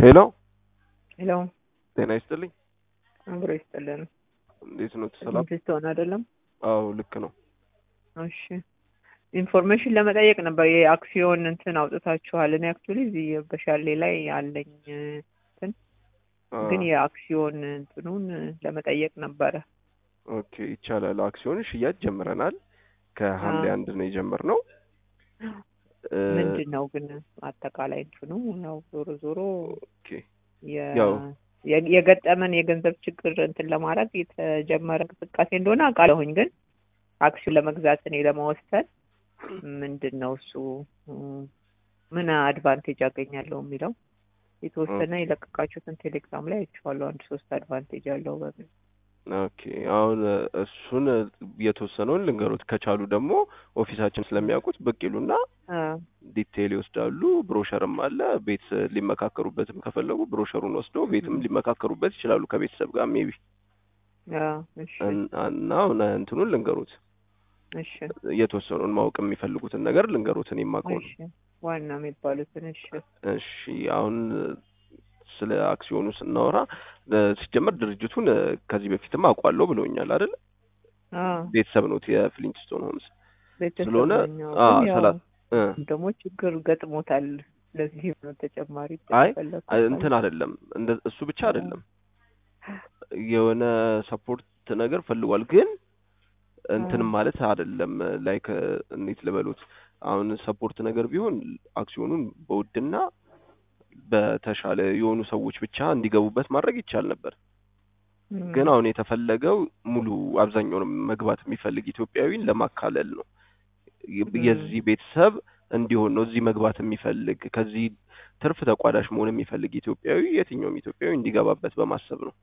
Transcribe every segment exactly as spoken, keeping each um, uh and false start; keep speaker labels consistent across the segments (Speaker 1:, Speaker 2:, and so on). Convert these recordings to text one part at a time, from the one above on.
Speaker 1: ሄሎ
Speaker 2: ሄሎ
Speaker 1: ጤና ይስጥልኝ።
Speaker 2: አብሮ ይስጥልን።
Speaker 1: እንዴት ነው? ሰላም?
Speaker 2: ትስተውን አይደለም?
Speaker 1: አዎ ልክ ነው።
Speaker 2: እሺ ኢንፎርሜሽን ለመጠየቅ ነበር። የአክሲዮን እንትን አውጥታችኋል? እኔ አክቹሊ እዚህ በሻሌ ላይ አለኝ እንትን ግን የአክሲዮን እንትኑን ለመጠየቅ ነበረ።
Speaker 1: ኦኬ ይቻላል። አክሲዮን ሽያጭ ጀምረናል። ከሐምሌ አንድ ነው የጀመርነው።
Speaker 2: ምንድን ነው ግን አጠቃላይ እንትኑ ነው? ዞሮ ዞሮ
Speaker 1: ኦኬ
Speaker 2: ያው የገጠመን የገንዘብ ችግር እንትን ለማድረግ የተጀመረ እንቅስቃሴ እንደሆነ አውቃለሁኝ። ግን አክሲዮን ለመግዛት እኔ ለመወሰን ምንድን ነው እሱ ምን አድቫንቴጅ አገኛለሁ የሚለው የተወሰነ የለቀቃችሁትን ቴሌግራም ላይ አይቼዋለሁ። አንድ ሶስት አድቫንቴጅ አለው በሚል።
Speaker 1: ኦኬ አሁን እሱን የተወሰነውን ልንገሩት። ከቻሉ ደግሞ ኦፊሳችን ስለሚያውቁት ብቅ ይሉና ዲቴይል ይወስዳሉ። ብሮሸርም አለ። ቤት ሊመካከሩበትም ከፈለጉ ብሮሸሩን ወስደው ቤትም ሊመካከሩበት ይችላሉ ከቤተሰብ ጋር ሜቢ።
Speaker 2: አዎ እሺ።
Speaker 1: እና እንትኑን ልንገሩት።
Speaker 2: እሺ
Speaker 1: የተወሰነውን ማወቅ የሚፈልጉትን ነገር ልንገሩት። እኔ የማውቀው
Speaker 2: እሺ ዋና የሚባሉትን እሺ
Speaker 1: እሺ አሁን ስለ አክሲዮኑ ስናወራ ሲጀመር ድርጅቱን ከዚህ በፊትም አውቃለሁ ብለውኛል አይደል?
Speaker 2: አዎ
Speaker 1: ቤተሰብ ነው የፍሊንትስቶን ሆምስ ስለሆነ
Speaker 2: አዎ ሰላም ደግሞ ችግር ገጥሞታል። ለዚህ ነው ተጨማሪ
Speaker 1: አይ እንትን አይደለም እንደ እሱ ብቻ አይደለም የሆነ ሰፖርት ነገር ፈልጓል። ግን እንትን ማለት አይደለም ላይክ እንዴት ልበሉት አሁን ሰፖርት ነገር ቢሆን አክሲዮኑን በውድና በተሻለ የሆኑ ሰዎች ብቻ እንዲገቡበት ማድረግ ይቻል ነበር። ግን አሁን የተፈለገው ሙሉ አብዛኛውን መግባት የሚፈልግ ኢትዮጵያዊን ለማካለል ነው። የዚህ ቤተሰብ እንዲሆን ነው እዚህ መግባት የሚፈልግ ከዚህ ትርፍ ተቋዳሽ መሆን የሚፈልግ ኢትዮጵያዊ የትኛውም ኢትዮጵያዊ እንዲገባበት በማሰብ ነው።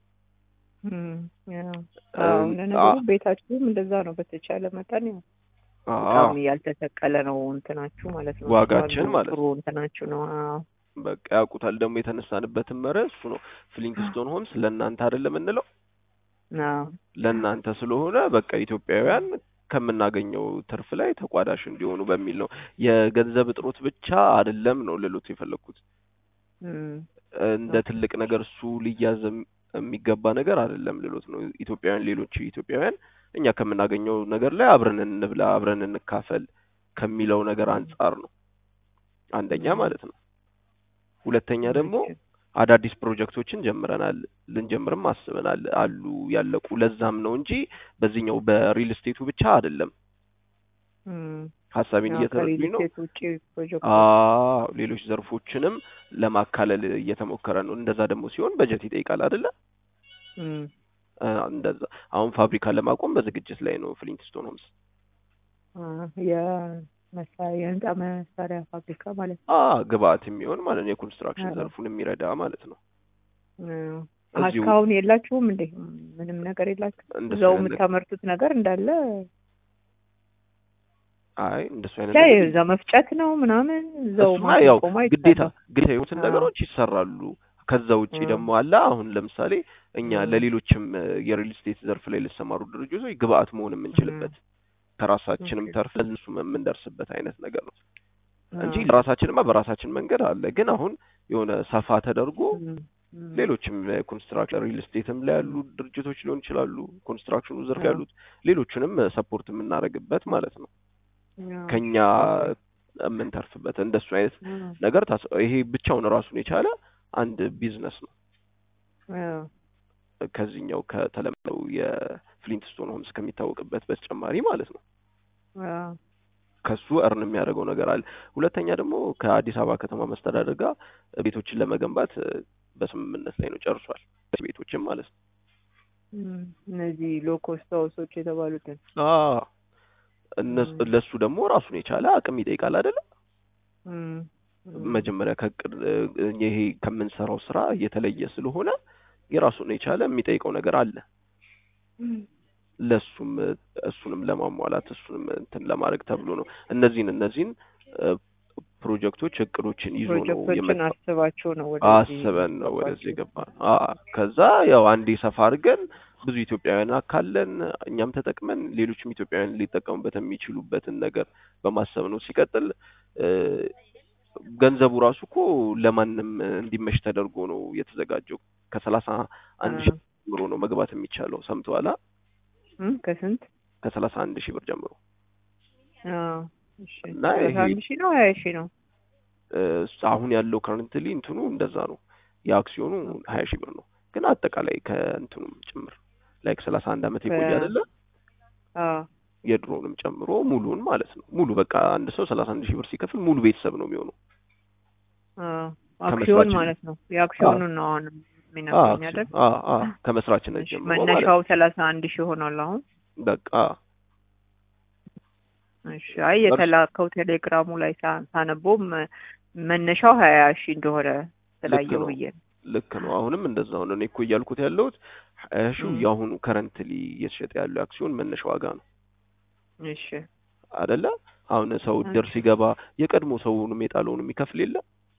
Speaker 2: አዎ ለነገሩ ቤታችሁም እንደዛ ነው። በተቻለ መጠን ያው በጣም ያልተሰቀለ ነው እንትናችሁ ማለት ነው።
Speaker 1: ዋጋችን ማለት
Speaker 2: ነው እንትናችሁ ነው።
Speaker 1: በቃ ያውቁታል። ደግሞ የተነሳንበትን መርህ እሱ ነው። ፍሊንትስቶን ሆምስ ለእናንተ አይደለም እንለው
Speaker 2: አዎ
Speaker 1: ለእናንተ ስለሆነ በቃ ኢትዮጵያውያን ከምናገኘው ትርፍ ላይ ተቋዳሽ እንዲሆኑ በሚል ነው። የገንዘብ እጥሮት ብቻ አይደለም ነው ልሉት የፈለኩት። እንደ ትልቅ ነገር እሱ ሊያዝ የሚገባ ነገር አይደለም ልሉት ነው። ኢትዮጵያውያን ሌሎች ኢትዮጵያውያን እኛ ከምናገኘው ነገር ላይ አብረን እንብላ አብረን እንካፈል ከሚለው ነገር አንጻር ነው አንደኛ ማለት ነው። ሁለተኛ ደግሞ አዳዲስ ፕሮጀክቶችን ጀምረናል ልንጀምርም አስበናል አሉ ያለቁ። ለዛም ነው እንጂ በዚህኛው በሪል ስቴቱ ብቻ አይደለም። ሐሳቤን እየተረዱኝ ነው። አዎ ሌሎች ዘርፎችንም ለማካለል እየተሞከረ ነው። እንደዛ ደግሞ ሲሆን በጀት ይጠይቃል አይደለ? እንደዛ አሁን ፋብሪካ ለማቆም በዝግጅት ላይ ነው ፍሊንትስቶን ሆምስ።
Speaker 2: ያ መሳሪያ የህንጻ መሳሪያ ፋብሪካ ማለት ነው።
Speaker 1: አዎ ግብአት የሚሆን ማለት ነው። የኮንስትራክሽን ዘርፉን የሚረዳ ማለት ነው።
Speaker 2: እስካሁን የላችሁም እንዴ? ምንም ነገር የላችሁም? እዛው የምታመርቱት ነገር እንዳለ?
Speaker 1: አይ እንደሱ አይነት
Speaker 2: ላይ እዛ መፍጨት ነው ምናምን እዛው
Speaker 1: ማቆም ግዴታ ግዴታ የሆኑትን ነገሮች ይሰራሉ። ከዛ ውጪ ደግሞ አለ አሁን ለምሳሌ እኛ ለሌሎችም የሪል ስቴት ዘርፍ ላይ ለተሰማሩ ድርጅቶች ግብአት መሆን የምንችልበት ከራሳችንም ተርፍ ለእነሱም የምንደርስበት አይነት ነገር ነው እንጂ ለራሳችንማ በራሳችን መንገድ አለ። ግን አሁን የሆነ ሰፋ ተደርጎ ሌሎችም ኮንስትራክሽን ሪል ስቴትም ላይ ያሉ ድርጅቶች ሊሆን ይችላሉ ኮንስትራክሽኑ ዘርፍ ያሉት ሌሎችንም ሰፖርት የምናደርግበት ማለት ነው። ከኛ የምንተርፍበት እንደሱ አይነት ነገር ይሄ ብቻውን ራሱን የቻለ አንድ ቢዝነስ ነው። ከዚህኛው ከተለመደው የፍሊንትስቶን ሆምስ ከሚታወቅበት በተጨማሪ ማለት ነው። ከሱ እርን የሚያደርገው ነገር አለ። ሁለተኛ ደግሞ ከአዲስ አበባ ከተማ መስተዳድር ጋር ቤቶችን ለመገንባት በስምምነት ላይ ነው ጨርሷል። ቤቶችን ማለት ነው።
Speaker 2: እነዚህ ሎ ኮስት ሃውሶች የተባሉትን
Speaker 1: አዎ እነሱ ለሱ ደግሞ ራሱን የቻለ አቅም ይጠይቃል አይደለ? መጀመሪያ ከቅድ ይሄ ከምንሰራው ስራ የተለየ ስለሆነ የራሱን የቻለ የሚጠይቀው ነገር አለ። ለሱም እሱንም ለማሟላት እሱንም እንትን ለማድረግ ተብሎ ነው እነዚህን እነዚህን ፕሮጀክቶች እቅዶችን ይዞ ነው
Speaker 2: የምናስባቸው ነው ወደ
Speaker 1: አስበን ነው ወደዚህ ገባን። አዎ ከዛ ያው አንዴ ሰፋ አድርገን ብዙ ኢትዮጵያውያን አካለን እኛም ተጠቅመን ሌሎችም ኢትዮጵያውያን ሊጠቀሙበት የሚችሉበትን ነገር በማሰብ ነው። ሲቀጥል ገንዘቡ ራሱ እኮ ለማንም እንዲመሽ ተደርጎ ነው የተዘጋጀው። ከሰላሳ አንድ ሺህ ጀምሮ ነው መግባት የሚቻለው። ሰምተዋል?
Speaker 2: እም ከስንት
Speaker 1: ከሰላሳ አንድ ሺህ ብር ጀምሮ።
Speaker 2: አዎ እሺ።
Speaker 1: እና
Speaker 2: ሰላሳ
Speaker 1: ይሄ
Speaker 2: አንድ ሺህ ነው ሀያ ሺህ ነው?
Speaker 1: አሁን ያለው ከረንትሊ እንትኑ እንደዛ ነው። የአክሲዮኑ ሀያ ሺህ ብር ነው። ግን አጠቃላይ ከእንትኑም ጭምር ላይክ ሰላሳ አንድ አመት የቆየ አይደለ?
Speaker 2: አዎ
Speaker 1: የድሮውንም ጨምሮ ሙሉን ማለት ነው። ሙሉ በቃ አንድ ሰው ሰላሳ አንድ ሺህ ብር ሲከፍል ሙሉ ቤተሰብ ነው የሚሆነው።
Speaker 2: አዎ አክሲዮን ማለት ነው። የአክሲዮኑን ነው አሁን የሚነግረኝ አይደል?
Speaker 1: አዎ አዎ ከመስራችነት ጀምሮ ማለት
Speaker 2: መነሻው ሰላሳ አንድ ሺህ ሆኗል አሁን።
Speaker 1: በቃ
Speaker 2: እሺ። አይ የተላከው ቴሌግራሙ ላይ ሳነበውም መነሻው ሀያ ሺህ እንደሆነ ስላየው ብዬ ነው።
Speaker 1: ልክ ነው። አሁንም እንደዛው ነው። እኔ እኮ እያልኩት ያለሁት ሀያ ሺው የአሁኑ ከረንትሊ እየተሸጠ ያለው አክሲዮን መነሻ ዋጋ ነው።
Speaker 2: እሺ
Speaker 1: አይደለ? አሁን ሰው ድር ሲገባ የቀድሞ ሰውንም የጣለውን የሚከፍል የለ?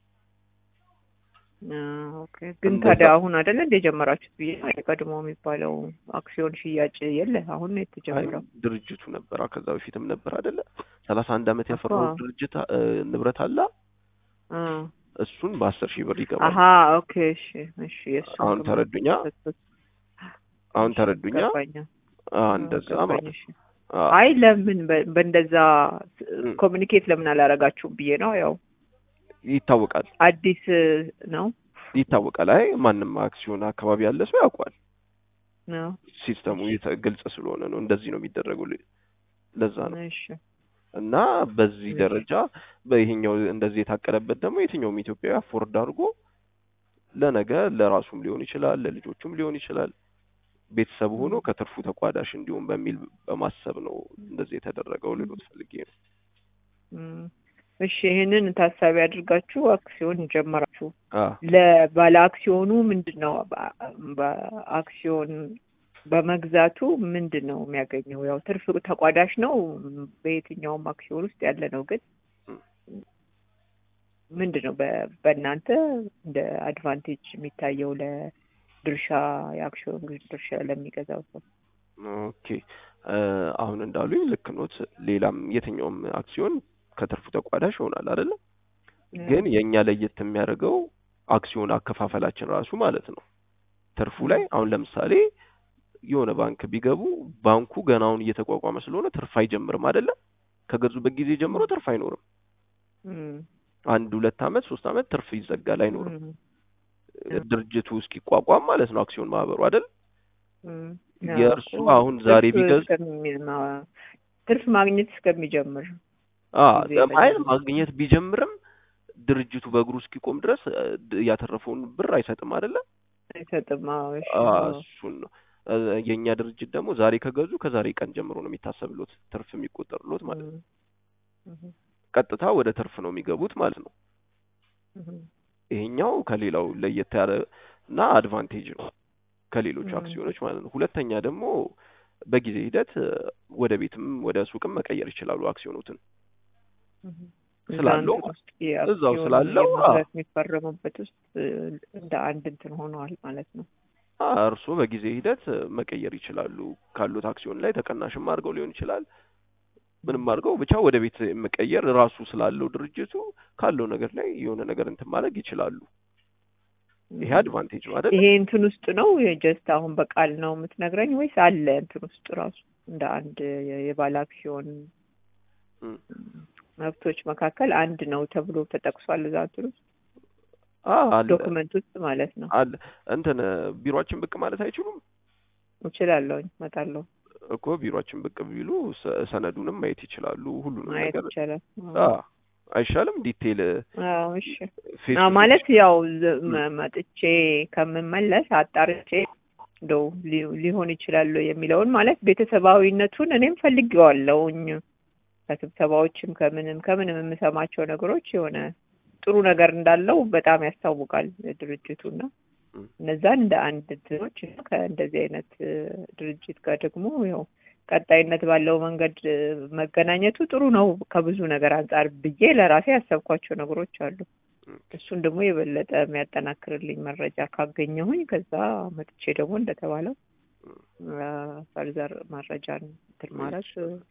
Speaker 2: ኦኬ። ግን ታዲያ አሁን አይደለ እንደጀመራችሁት ብዬ የቀድሞ የሚባለው አክሲዮን ሽያጭ የለ አሁን ነው የተጀመረው።
Speaker 1: ድርጅቱ ነበር ከዛ በፊትም ነበር አይደለ? ሰላሳ አንድ አመት ያፈራው ድርጅት ንብረት አለ። እሱን በአስር ሺህ ብር ይገባል።
Speaker 2: አሃ ኦኬ እሺ እሺ። እሱ
Speaker 1: አሁን ተረዱኛ? አሁን ተረዱኛ? እንደዛ ማለት ነው።
Speaker 2: አይ ለምን በእንደዛ ኮሙኒኬት ለምን አላረጋችሁም ብዬ ነው። ያው
Speaker 1: ይታወቃል፣
Speaker 2: አዲስ ነው
Speaker 1: ይታወቃል። አይ ማንም አክሲዮን አካባቢ ያለ ሰው ያውቃል
Speaker 2: ነው።
Speaker 1: ሲስተሙ ግልጽ ስለሆነ ነው እንደዚህ ነው የሚደረገው። ለዛ ነው።
Speaker 2: እሺ።
Speaker 1: እና በዚህ ደረጃ በይሄኛው እንደዚህ የታቀደበት ደግሞ የትኛውም ኢትዮጵያዊ አፎርድ አድርጎ ለነገ ለራሱም ሊሆን ይችላል ለልጆቹም ሊሆን ይችላል ቤተሰብ ሆኖ ከትርፉ ተቋዳሽ እንዲሆን በሚል በማሰብ ነው እንደዚህ የተደረገው ልሉት ፈልጌ ነው።
Speaker 2: እሺ። ይሄንን ታሳቢ አድርጋችሁ አክሲዮን ጀመራችሁ። ለባለ አክሲዮኑ ምንድነው በአክሲዮን በመግዛቱ ምንድነው የሚያገኘው? ያው ትርፍ ተቋዳሽ ነው በየትኛውም አክሲዮን ውስጥ ያለ ነው። ግን ምንድነው በእናንተ እንደ አድቫንቴጅ የሚታየው ለድርሻ የአክሲዮን ድርሻ ለሚገዛው ሰው?
Speaker 1: ኦኬ አሁን እንዳሉኝ ልክ ኖት። ሌላም የትኛውም አክሲዮን ከትርፉ ተቋዳሽ ይሆናል አይደል? ግን የኛ ለየት የሚያደርገው አክሲዮን አከፋፈላችን ራሱ ማለት ነው። ትርፉ ላይ አሁን ለምሳሌ የሆነ ባንክ ቢገቡ ባንኩ ገናውን እየተቋቋመ ስለሆነ ትርፍ አይጀምርም አይደለ? ከገዙበት ጊዜ ጀምሮ ትርፍ አይኖርም። አንድ ሁለት አመት ሶስት አመት ትርፍ ይዘጋል አይኖርም። ድርጅቱ እስኪቋቋም ማለት ነው አክሲዮን ማህበሩ አይደል? የእርሱ አሁን ዛሬ ቢገዙ
Speaker 2: ትርፍ ማግኘት እስከሚጀምር
Speaker 1: አዎ ማይል ማግኘት ቢጀምርም ድርጅቱ በእግሩ እስኪቆም ድረስ ያተረፈውን ብር አይሰጥም አይደለ?
Speaker 2: አይሰጥም። አዎ እሺ።
Speaker 1: እሱን ነው። የኛ ድርጅት ደግሞ ዛሬ ከገዙ ከዛሬ ቀን ጀምሮ ነው የሚታሰብሉት ትርፍ የሚቆጠርሉት ማለት ነው። ቀጥታ ወደ ትርፍ ነው የሚገቡት ማለት ነው። ይሄኛው ከሌላው ለየት ያለ እና አድቫንቴጅ ነው ከሌሎች አክሲዮኖች ማለት ነው። ሁለተኛ ደግሞ በጊዜ ሂደት ወደ ቤትም ወደ ሱቅም መቀየር ይችላሉ አክሲዮኑትን ስላለው እዛው ስላለው
Speaker 2: የሚፈረሙበት ውስጥ እንደ አንድ እንትን ሆነዋል ማለት ነው።
Speaker 1: እርሱ በጊዜ ሂደት መቀየር ይችላሉ። ካሉት አክሲዮን ላይ ተቀናሽም አድርገው ሊሆን ይችላል ምንም አድርገው ብቻ ወደ ቤት መቀየር ራሱ ስላለው ድርጅቱ ካለው ነገር ላይ የሆነ ነገር እንትን ማድረግ ይችላሉ። ይሄ አድቫንቴጅ ነው አይደል?
Speaker 2: ይሄ እንትን ውስጥ ነው ጀስት አሁን በቃል ነው የምትነግረኝ ወይስ አለ እንትን ውስጥ ራሱ እንደ አንድ የባለ አክሲዮን መብቶች መካከል አንድ ነው ተብሎ ተጠቅሷል እዛ እንትን ውስጥ?
Speaker 1: አዎ
Speaker 2: ዶክመንት ውስጥ ማለት ነው።
Speaker 1: አለ እንትን ቢሮአችን ብቅ ማለት አይችሉም?
Speaker 2: እችላለሁኝ እመጣለሁ
Speaker 1: እኮ ቢሮአችን ብቅ ቢሉ ሰነዱንም ማየት ይችላሉ ሁሉንም ነገር
Speaker 2: ይችላል።
Speaker 1: አዎ አይሻልም? ዲቴል
Speaker 2: አዎ እሺ። አዎ ማለት ያው መጥቼ ከምመለስ አጣርቼ እንደው ሊሆን ይችላል የሚለውን ማለት ቤተሰባዊነቱን እኔም ፈልጌዋለሁኝ። ከስብሰባዎችም ከምንም ከምንም የምሰማቸው ነገሮች የሆነ ጥሩ ነገር እንዳለው በጣም ያስታውቃል ድርጅቱና እነዛን እንደ አንድ ድርጅት ከእንደዚህ አይነት ድርጅት ጋር ደግሞ ያው ቀጣይነት ባለው መንገድ መገናኘቱ ጥሩ ነው ከብዙ ነገር አንፃር ብዬ ለራሴ ያሰብኳቸው ነገሮች አሉ። እሱን ደግሞ የበለጠ የሚያጠናክርልኝ መረጃ ካገኘሁኝ ከዛ መጥቼ ደግሞ እንደተባለው ፈርዘር መረጃን እንትን ማለት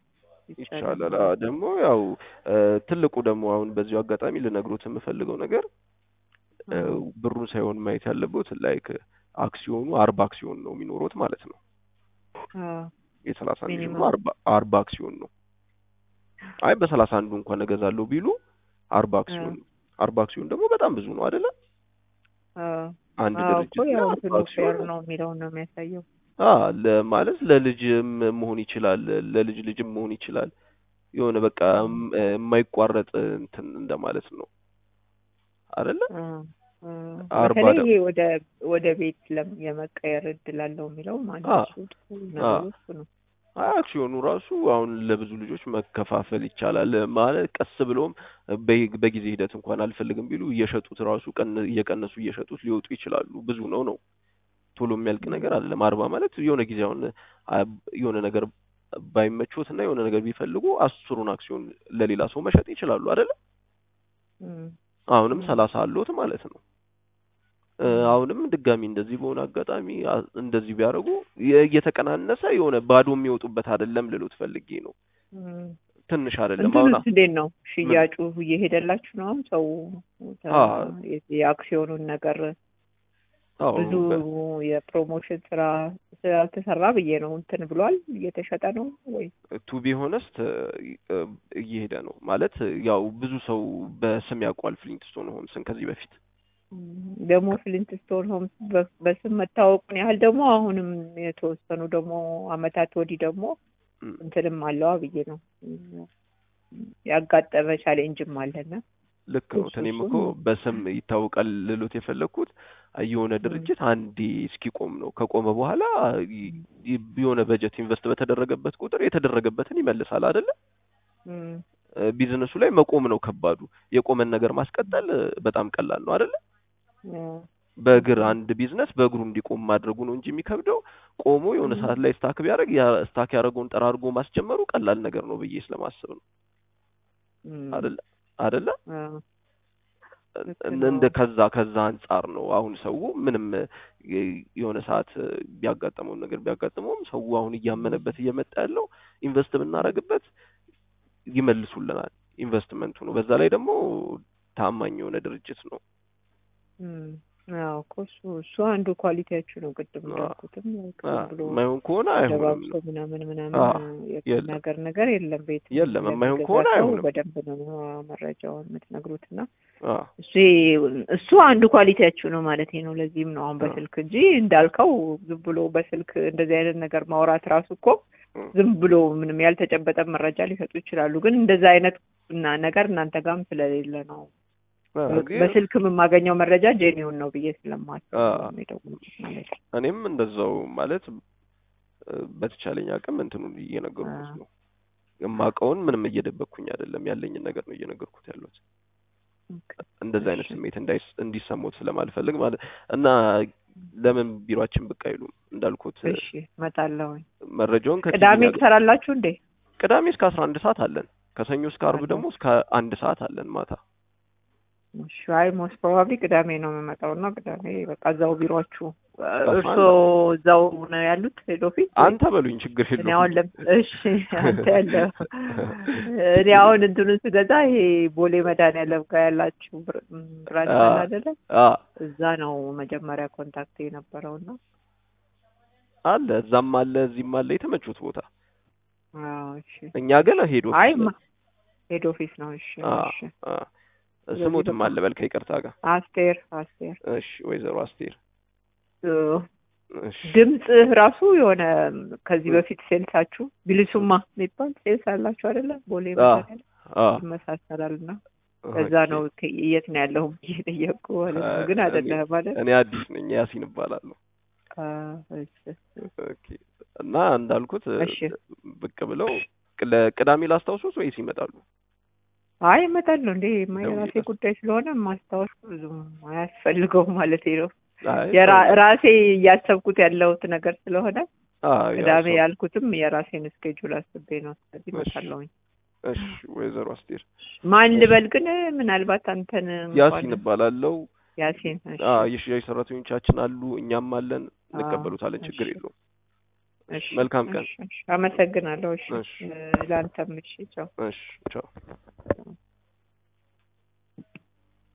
Speaker 1: ይቻላል። አዎ ደግሞ ያው ትልቁ ደግሞ አሁን በዚሁ አጋጣሚ ልነግሮት የምፈልገው ነገር ብሩን ሳይሆን ማየት ያለበት ላይክ አክሲዮኑ አርባ አክሲዮን ነው የሚኖሩት ማለት ነው።
Speaker 2: አዎ
Speaker 1: የሰላሳ አንድ ሺህ አርባ አርባ አክሲዮን ነው። አይ በሰላሳ አንዱ እንኳን እገዛለሁ ቢሉ አርባ አክሲዮን አርባ አክሲዮን ደግሞ በጣም ብዙ ነው አይደለ?
Speaker 2: አዎ
Speaker 1: አንድ ድርጅት
Speaker 2: ያው ፌር ነው የሚለው ነው የሚያሳየው።
Speaker 1: አዎ ለማለት ለልጅም መሆን ይችላል፣ ለልጅ ልጅም መሆን ይችላል። የሆነ በቃ የማይቋረጥ እንትን እንደማለት ነው አይደለ?
Speaker 2: አርባ ይሄ ወደ ወደ ቤት የመቀየር እድል አለው የሚለው ማለት ነው።
Speaker 1: አክሲዮኑ ራሱ አሁን ለብዙ ልጆች መከፋፈል ይቻላል ማለት ቀስ ብሎም በጊዜ ሂደት እንኳን አልፈልግም ቢሉ እየሸጡት ራሱ ቀን እየቀነሱ እየሸጡት ሊወጡ ይችላሉ። ብዙ ነው ነው ቶሎ የሚያልቅ ነገር አይደለም። አርባ ማለት የሆነ ጊዜ አሁን የሆነ ነገር ባይመቾትና የሆነ ነገር ቢፈልጉ አስሩን አክሲዮን ለሌላ ሰው መሸጥ ይችላሉ አይደለ? አሁንም ሰላሳ አሉት ማለት ነው። አሁንም ድጋሚ እንደዚህ በሆነ አጋጣሚ እንደዚህ ቢያደርጉ እየተቀናነሰ የሆነ ባዶ የሚወጡበት አይደለም ልሉት ፈልጌ ነው። ትንሽ አይደለም አሁን
Speaker 2: እንዴት ነው ሽያጩ እየሄደላችሁ ነው? ሰው የአክሲዮኑን ነገር ብዙ የፕሮሞሽን ስራ ስላልተሰራ ብዬ ነው እንትን ብሏል። እየተሸጠ ነው ወይ?
Speaker 1: ቱ ቢ ሆነስት እየሄደ ነው ማለት ያው ብዙ ሰው በስም ያውቋል ፍሊንትስቶን ሆምስን ከዚህ በፊት
Speaker 2: ደግሞ ፍሊንትስቶን ሆምስ በስም መታወቁን ያህል ደግሞ አሁንም የተወሰኑ ደግሞ አመታት ወዲህ ደግሞ እንትንም አለው ብዬ ነው ያጋጠመ ቻሌንጅም አለና
Speaker 1: ልክ ነው። እኔም እኮ በስም ይታወቃል ልሉት የፈለኩት የሆነ ድርጅት አንዴ እስኪቆም ነው። ከቆመ በኋላ የሆነ በጀት ኢንቨስት በተደረገበት ቁጥር የተደረገበትን ይመልሳል አይደለ? ቢዝነሱ ላይ መቆም ነው ከባዱ። የቆመን ነገር ማስቀጠል በጣም ቀላል ነው አይደለ? በእግር አንድ ቢዝነስ በእግሩ እንዲቆም ማድረጉ ነው እንጂ የሚከብደው ቆሞ የሆነ ሰዓት ላይ ስታክ ቢያደርግ ያ ስታክ ያደረገውን ጠራርጎ ማስጀመሩ ቀላል ነገር ነው ብዬ ስለማስብ ነው አይደለ? አይደለ? እንደ ከዛ ከዛ አንፃር ነው አሁን ሰው ምንም የሆነ ሰዓት ቢያጋጥመው ነገር ቢያጋጥመውም ሰው አሁን እያመነበት እየመጣ ያለው ኢንቨስት ብናረግበት ይመልሱልናል ኢንቨስትመንቱ ነው። በዛ ላይ ደግሞ ታማኝ የሆነ ድርጅት ነው።
Speaker 2: አዎ ኮሱ እሱ አንዱ ኳሊቲያችሁ ነው። ቅድም እንዳልኩትም ብሎ
Speaker 1: ማይሆን ከሆነ አይሆንም
Speaker 2: ምናምን ምናምን የነገር ነገር የለም። ቤት
Speaker 1: የለም ማይሆን ከሆነ አይሆንም።
Speaker 2: በደንብ ነው መረጃውን የምትነግሩትና እሱ እሱ አንዱ ኳሊቲያችሁ ነው ማለት ነው። ለዚህም ነው አሁን በስልክ እንጂ እንዳልከው ዝም ብሎ በስልክ እንደዚህ አይነት ነገር ማውራት ራሱ እኮ ዝም ብሎ ምንም ያልተጨበጠ መረጃ ሊሰጡ ይችላሉ። ግን እንደዛ አይነት ነገር እናንተ ጋርም ስለሌለ ነው በስልክ የማገኘው መረጃ ጄኒውን ነው ብዬ ስለማስብ ነው ማለት ነው።
Speaker 1: እኔም እንደዛው ማለት በተቻለኝ አቅም እንትኑን እየነገርኩት ነው። የማውቀውን ምንም እየደበቅኩኝ አይደለም፣ ያለኝን ነገር ነው እየነገርኩት ያለሁት። እንደዛ አይነት ስሜት እንዲሰሙት ስለማልፈልግ ማለት እና ለምን ቢሮአችን ብቅ አይሉም እንዳልኩት።
Speaker 2: እሺ እመጣለሁ።
Speaker 1: መረጃውን
Speaker 2: ቅዳሜ ትሰራላችሁ እንዴ?
Speaker 1: ቅዳሜ እስከ አስራ አንድ ሰዓት አለን። ከሰኞ እስከ ዓርብ ደግሞ እስከ አንድ ሰዓት አለን ማታ።
Speaker 2: ሻይ ሞስት ፕሮባብሊ ቅዳሜ ነው የምመጣውና ቅዳሜ በቃ እዛው ቢሮአችሁ እርሶ እዛው ነው ያሉት ሄድ ኦፊስ?
Speaker 1: አንተ በሉኝ ችግር የለውም።
Speaker 2: እኔ አሁን እሺ አንተ ያለ እኔ አሁን እንትኑን ስገዛ ይሄ ቦሌ መድኃኒዓለም ጋር ያላችሁ ብራንች አለ አይደለ? እዛ ነው መጀመሪያ ኮንታክት የነበረውና
Speaker 1: አለ እዛም አለ እዚህም አለ የተመቹት ቦታ።
Speaker 2: አዎ እሺ።
Speaker 1: እኛ ግን ሄድ ኦፊስ
Speaker 2: አይ ሄድ ኦፊስ ነው። እሺ እሺ።
Speaker 1: ስሙትም አለ በል ከይቅርታ ጋር
Speaker 2: አስቴር አስቴር።
Speaker 1: እሺ ወይዘሮ አስቴር።
Speaker 2: እሺ ድምጽ ራሱ የሆነ ከዚህ በፊት ሴልሳችሁ ቢልሱማ የሚባል ሴልስ አላችሁ አይደለ? ቦሌ ማለት አዎ ይመሳሰላልና ከዛ ነው የት ነው ያለው እየጠየቁ ማለት ነው። ግን አይደለም ማለት
Speaker 1: እኔ አዲስ ነኝ ያሲን እባላለሁ።
Speaker 2: አዎ እሺ
Speaker 1: ኦኬ። እና እንዳልኩት ብቅ ብለው ለቅዳሜ ላስታውሱት ወይስ ይመጣሉ?
Speaker 2: አይ እመጣለሁ እንዴ የማይራሴ ጉዳይ ስለሆነ ማስታወስ ብዙም አያስፈልገው ማለት ነው። የራሴ እያሰብኩት ያለውት ነገር ስለሆነ ቅዳሜ ያልኩትም የራሴን ስኬጁል አስቤ ነው። ስለዚህ እመጣለሁኝ።
Speaker 1: እሺ ወይዘሮ አስቴር
Speaker 2: ማን ልበል ግን? ምናልባት አንተን
Speaker 1: ያሲን እባላለሁ።
Speaker 2: ያሲን። እሺ
Speaker 1: አዎ የሽያጭ ሰራተኞቻችን አሉ እኛም አለን፣ እንቀበሉታለን፣ ችግር የለውም። እሺ መልካም ቀን።
Speaker 2: እሺ አመሰግናለሁ። እሺ
Speaker 1: እሺ
Speaker 2: ላንተም እሺ ቻው።
Speaker 1: እሺ ቻው።